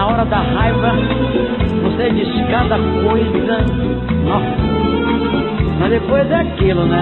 hora da raiva você diz cada coisa, nossa, mas depois é aquilo, né?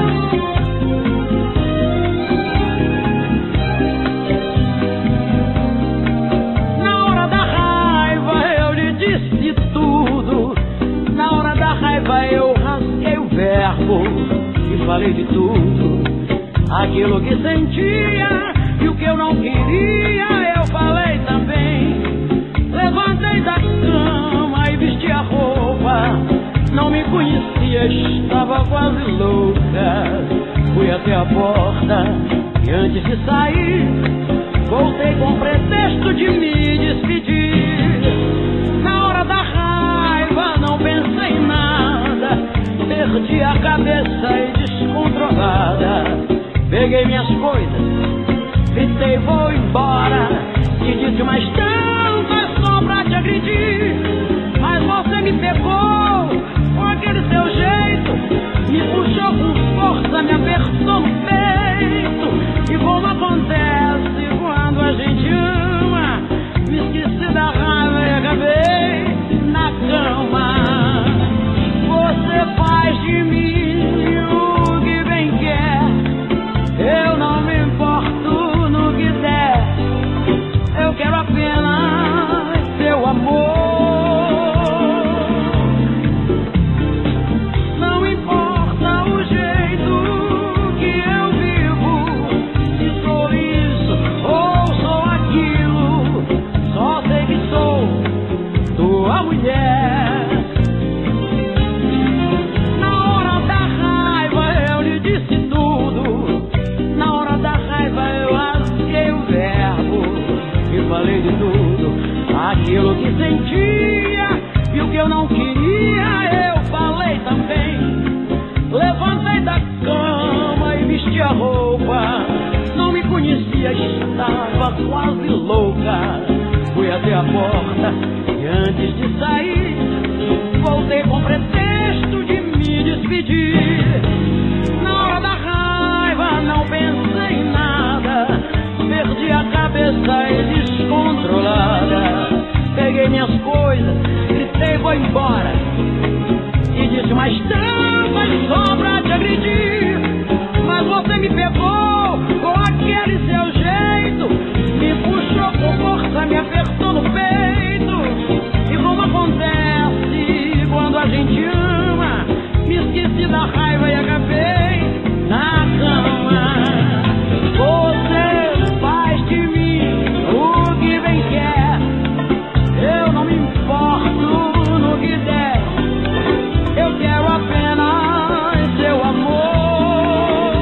Na hora da raiva eu lhe disse tudo, na hora da raiva eu rasguei o verbo e falei de tudo, aquilo que sentia e o que eu não queria eu falei também. Levantei da cama e vesti a roupa, não me conhecia, estava quase louca. Fui até a porta e antes de sair voltei com pretexto de me despedir. Na hora da raiva não pensei em nada, perdi a cabeça e descontrolada peguei minhas coisas, gritei vou embora, te disse mais tantas só pra te agredir, mas você me pegou com aquele seu jeito, me puxou com força, me apertou no peito, e como acontece quando a gente ama, me esqueci da raiva e acabei na cama. Você faz de mim o que bem quer, eu não me importo no que der, eu quero apenas seu amor. Não importa o jeito que eu vivo, se sou isso ou sou aquilo, só sei que sou tua mulher. Na hora da raiva eu lhe disse tudo, na hora da raiva eu rasguei o verbo e falei de tudo, aquilo que sentia e o que eu não queria eu falei também. Levantei da cama e vesti a roupa, não me conhecia, estava quase louca. Fui até a porta e antes de sair voltei com pretexto de me despedir. Na hora da raiva não pensei em nada, perdi a cabeça e descontrolada peguei minhas coisas, gritei vou embora, e disse mais tantas só pra te agredir, mas você me pegou com aquele seu jeito, me puxou com força, me apertou no peito, e como acontece quando a gente ama, me esqueci da raiva e acabei na cama. Você faz de mim o que bem quer, eu não me importo no que der, eu quero apenas seu amor.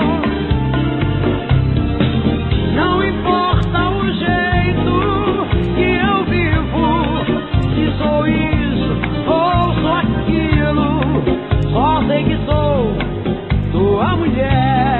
Não importa o jeito que eu vivo, se sou isso ou sou aquilo, só sei que sou tua mulher.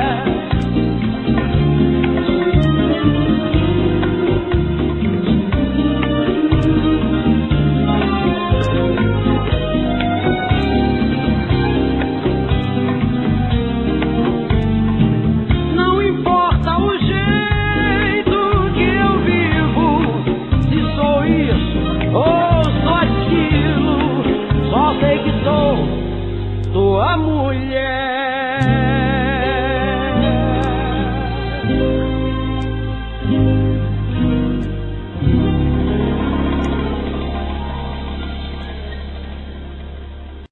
Tua mulher.